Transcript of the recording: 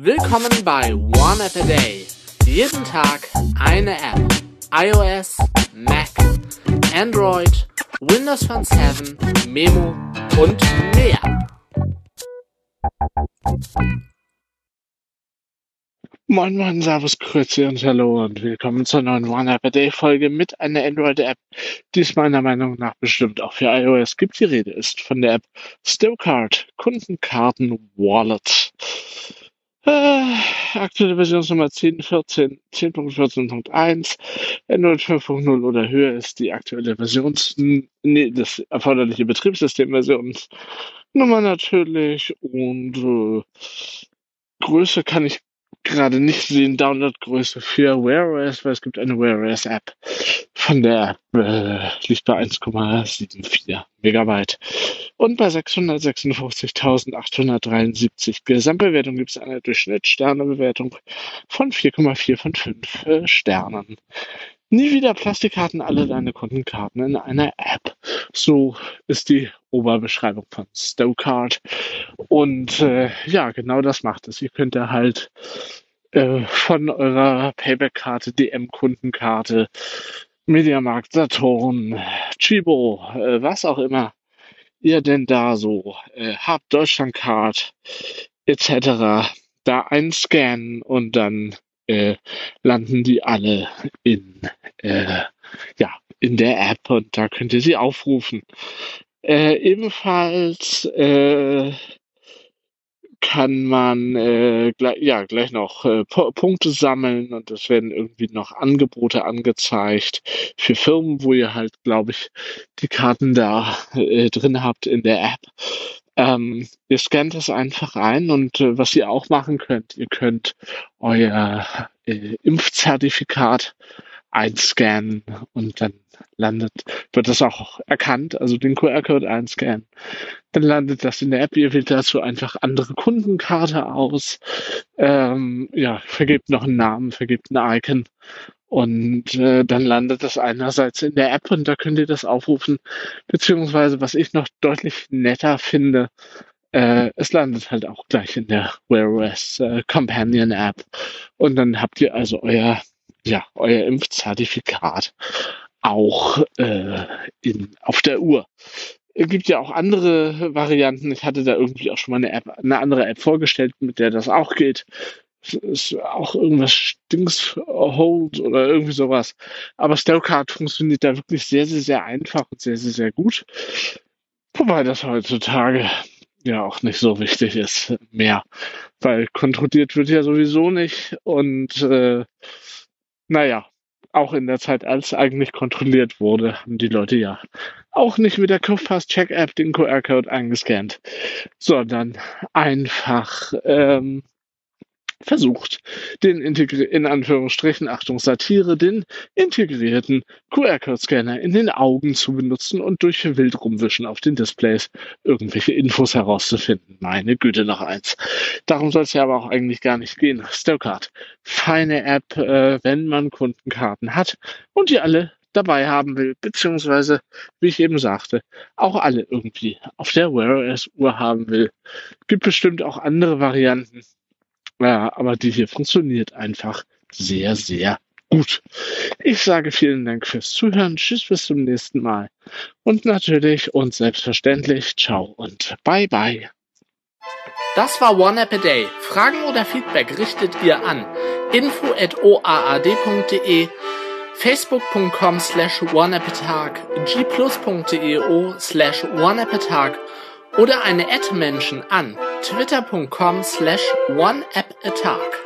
Willkommen bei One App a Day. Jeden Tag eine App. iOS, Mac, Android, Windows Phone 7, Memo und mehr. Moin Moin, Servus, Grüezi und Hallo und willkommen zur neuen One App a Day Folge mit einer Android-App, die es meiner Meinung nach bestimmt auch für iOS gibt. Die Rede ist von der App Stowcard, Kundenkarten Wallet. Aktuelle Versionsnummer 10.14.1, Android 5.0 oder höher ist die aktuelle das erforderliche Betriebssystem-Versionsnummer natürlich und Größe kann ich gerade nicht sehen, Downloadgröße für Wear OS, weil es gibt eine Wear OS App von der App, liegt bei 1,74 Megabyte. Und bei 656.873 Gesamtbewertung gibt es eine Durchschnittssternebewertung von 4,4 von 5 Sternen. Nie wieder Plastikkarten, alle deine Kundenkarten in einer App. So ist die Oberbeschreibung von Stowcard. Und ja, genau das macht es. Ihr könnt da halt von eurer Payback-Karte, DM-Kundenkarte, Mediamarkt, Saturn, Chibo, was auch immer ihr denn da so habt, Deutschlandcard etc. da einscannen und dann landen die alle in der App und da könnt ihr sie aufrufen. Ebenfalls kann man gleich noch Punkte sammeln und es werden irgendwie noch Angebote angezeigt für Firmen, wo ihr halt, glaube ich, die Karten da drin habt in der App. Ihr scannt es einfach ein und was ihr auch machen könnt, ihr könnt euer Impfzertifikat einscannen und dann wird das auch erkannt, also den QR-Code einscannen. Dann landet das in der App, ihr wählt dazu einfach andere Kundenkarte aus, vergebt noch einen Namen, vergebt ein Icon und dann landet das einerseits in der App und da könnt ihr das aufrufen, beziehungsweise was ich noch deutlich netter finde, es landet halt auch gleich in der Wear OS Companion App und dann habt ihr also euer Impfzertifikat auch auf der Uhr. Es gibt ja auch andere Varianten. Ich hatte da irgendwie auch schon mal eine andere App vorgestellt, mit der das auch geht. Es ist auch irgendwas Hold oder irgendwie sowas. Aber Stowcard funktioniert da wirklich sehr, sehr, sehr einfach und sehr, sehr, sehr gut. Wobei das heutzutage ja auch nicht so wichtig ist mehr. Weil kontrolliert wird ja sowieso nicht und auch in der Zeit, als eigentlich kontrolliert wurde, haben die Leute ja auch nicht mit der Kaufpass-Check-App den QR-Code eingescannt, sondern einfach versucht, den in Anführungsstrichen, Achtung Satire, den integrierten QR-Code-Scanner in den Augen zu benutzen und durch wild rumwischen auf den Displays irgendwelche Infos herauszufinden. Meine Güte, noch eins. Darum soll es ja aber auch eigentlich gar nicht gehen. Stowcard, feine App, wenn man Kundenkarten hat und die alle dabei haben will, beziehungsweise, wie ich eben sagte, auch alle irgendwie auf der Wear OS Uhr haben will. Gibt bestimmt auch andere Varianten. Ja, aber die hier funktioniert einfach sehr, sehr gut. Ich sage vielen Dank fürs Zuhören. Tschüss, bis zum nächsten Mal. Und natürlich und selbstverständlich, ciao und bye bye. Das war One App a Day. Fragen oder Feedback richtet ihr an info@oaad.de, facebook.com/oneappatag, gplus.io/oneappatag oder eine @Menschen an twitter.com/oneappatag.